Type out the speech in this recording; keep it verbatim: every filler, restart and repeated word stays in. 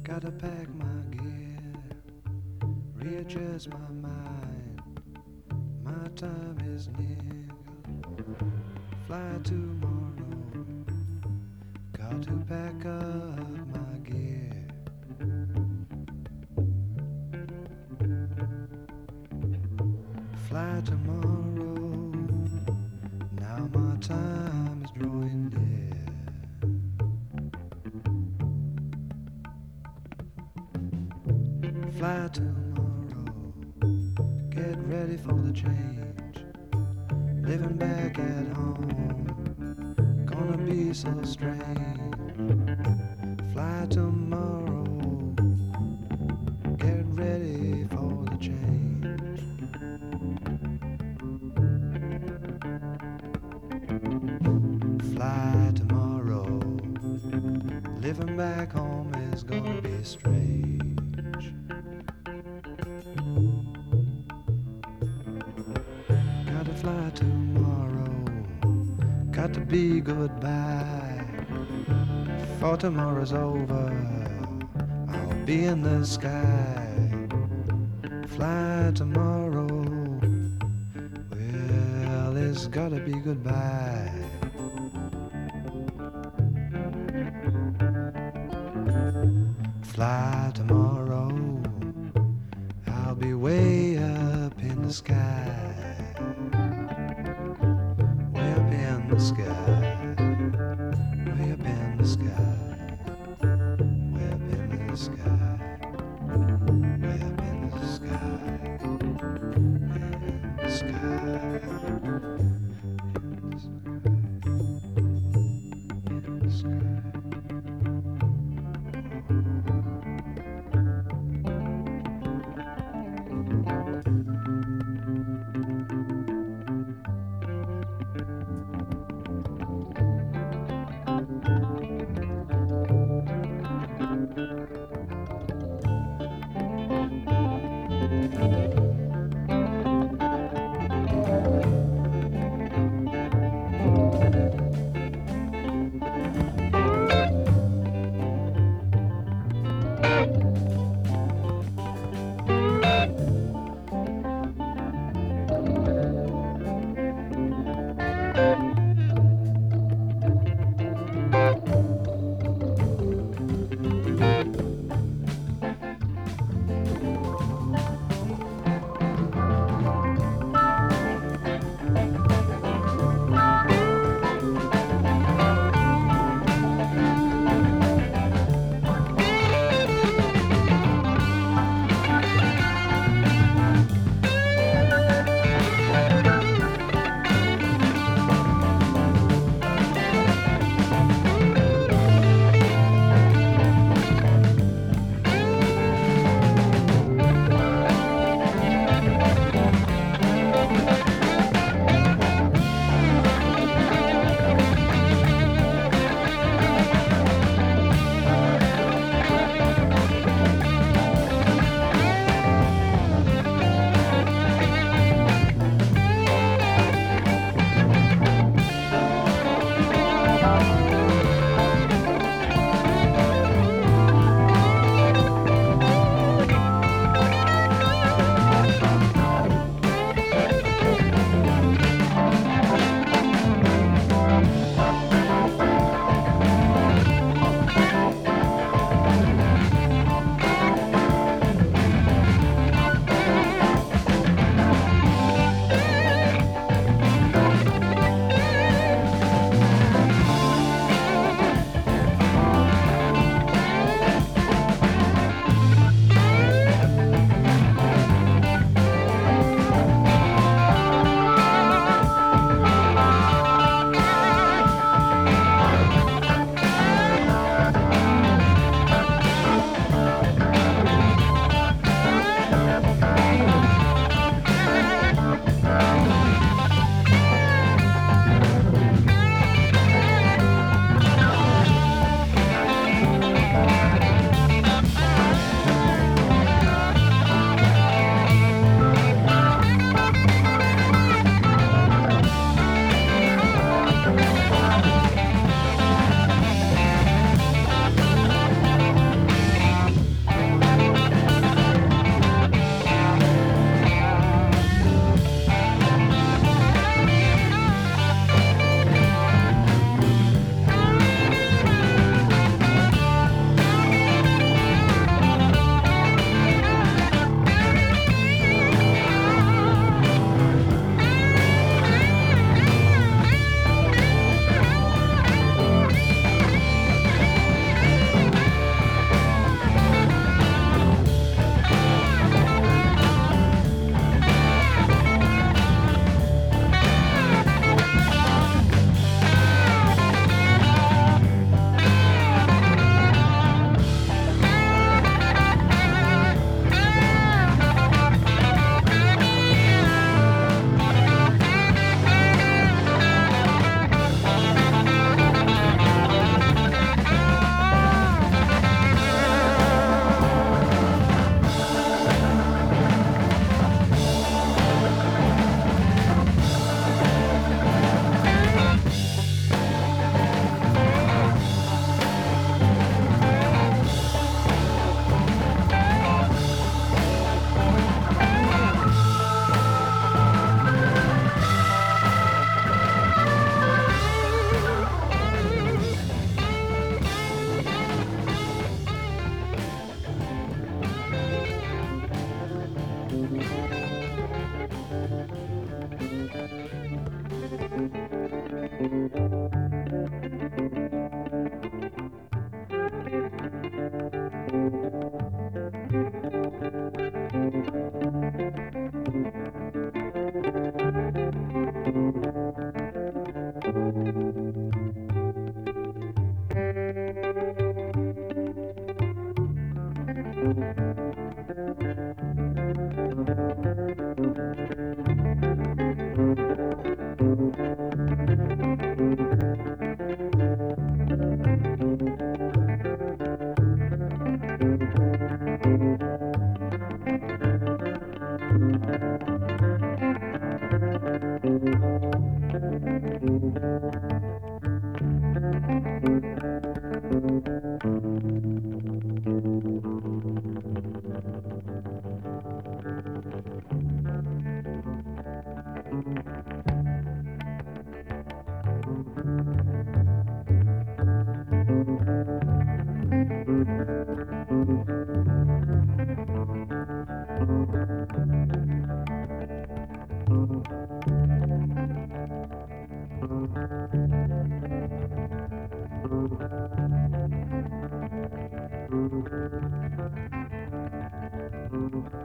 Gotta pack my gear, readjust my mind. My time is near. Fly tomorrow. Got to pack up my gear. Fly tomorrow. Now my time is drawing near. Fly tomorrow. Get ready for the change. Living back at home. Gonna be so strange. Fly tomorrow. Get ready for the change. Fly tomorrow. Living back home is gonna be strange. Gotta fly tomorrow. Got to be goodbye. Before tomorrow's over, I'll be in the sky. Fly tomorrow. Well, it's gotta be goodbye. Fly tomorrow. I'll be way up in the sky. Way up in the sky. Way up in the sky. Way up in the sky. Way up in the sky. In the sky. In the sky. In the sky. Thank you.